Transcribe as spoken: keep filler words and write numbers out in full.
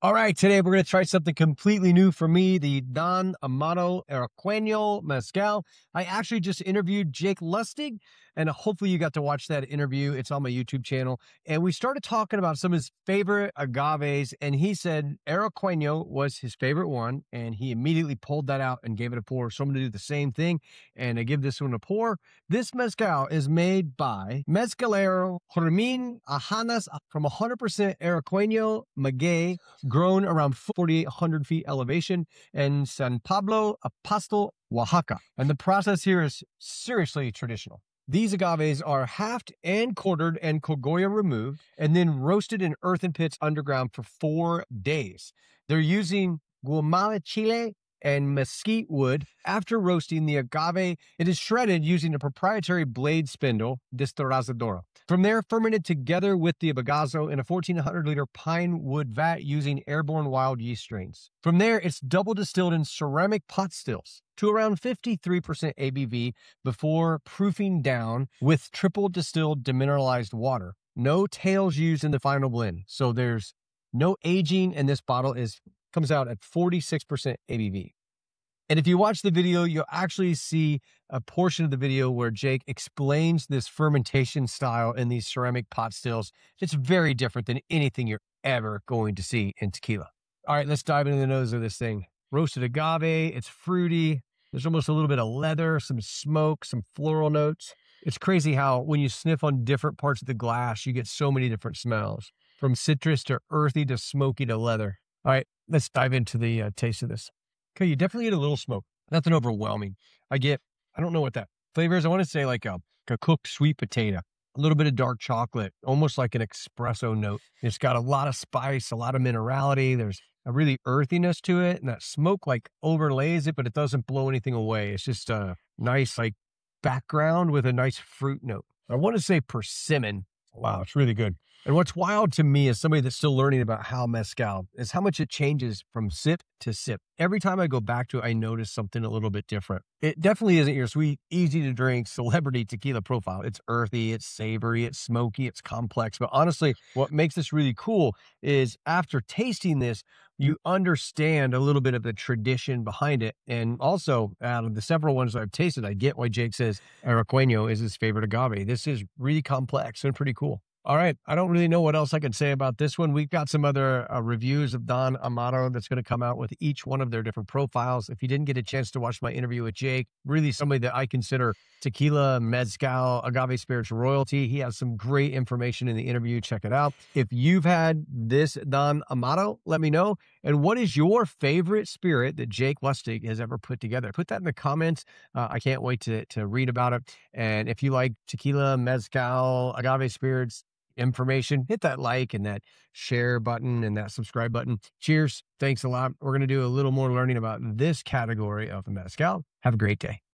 All right, today we're going to try something completely new for me, the Don Amato Araqueño Mezcal. I actually just interviewed Jake Lustig, and hopefully you got to watch that interview. It's on my YouTube channel. And we started talking about some of his favorite agaves, and he said Araqueño was his favorite one, and he immediately pulled that out and gave it a pour. So I'm going to do the same thing, and I give this one a pour. This mezcal is made by Mezcalero Hermin Ajanas from one hundred percent Araqueño Maguey, grown around forty-eight hundred feet elevation in San Pablo Apostol, Oaxaca. And the process here is seriously traditional. These agaves are halved and quartered and cogolla removed, and then roasted in earthen pits underground for four days. They're using guamale chile and mesquite wood. After roasting the agave, it is shredded using a proprietary blade spindle, destornilladora. From there, fermented together with the bagazo in a fourteen hundred liter pine wood vat using airborne wild yeast strains. From there, it's double distilled in ceramic pot stills to around fifty-three percent A B V before proofing down with triple distilled demineralized water. No tails used in the final blend, so there's no aging, and this bottle is comes out at forty-six percent A B V. And if you watch the video, you'll actually see a portion of the video where Jake explains this fermentation style in these ceramic pot stills. It's very different than anything you're ever going to see in tequila. All right, let's dive into the nose of this thing. Roasted agave, it's fruity. There's almost a little bit of leather, some smoke, some floral notes. It's crazy how when you sniff on different parts of the glass, you get so many different smells, from citrus to earthy to smoky to leather. All right, let's dive into the uh, taste of this. Okay, you definitely get a little smoke. Nothing overwhelming. I get, I don't know what that flavor is. I want to say like a, a cooked sweet potato, a little bit of dark chocolate, almost like an espresso note. It's got a lot of spice, a lot of minerality. There's a really earthiness to it, and that smoke like overlays it, but it doesn't blow anything away. It's just a nice like background with a nice fruit note. I want to say persimmon. Wow, it's really good. And what's wild to me as somebody that's still learning about how mezcal is how much it changes from sip to sip. Every time I go back to it, I notice something a little bit different. It definitely isn't your sweet, easy to drink celebrity tequila profile. It's earthy, it's savory, it's smoky, it's complex. But honestly, what makes this really cool is after tasting this, you understand a little bit of the tradition behind it. And also, out of the several ones I've tasted, I get why Jake says Araqueño is his favorite agave. This is really complex and pretty cool. All right. I don't really know what else I can say about this one. We've got some other uh, reviews of Don Amato that's going to come out with each one of their different profiles. If you didn't get a chance to watch my interview with Jake, really somebody that I consider tequila, mezcal, agave spirits royalty. He has some great information in the interview. Check it out. If you've had this Don Amato, let me know. And what is your favorite spirit that Jake Lustig has ever put together? Put that in the comments. Uh, I can't wait to, to read about it. And if you like tequila, mezcal, agave spirits, information, hit that like and that share button and that subscribe button. Cheers. Thanks a lot. We're going to do a little more learning about this category of mezcal. Have a great day.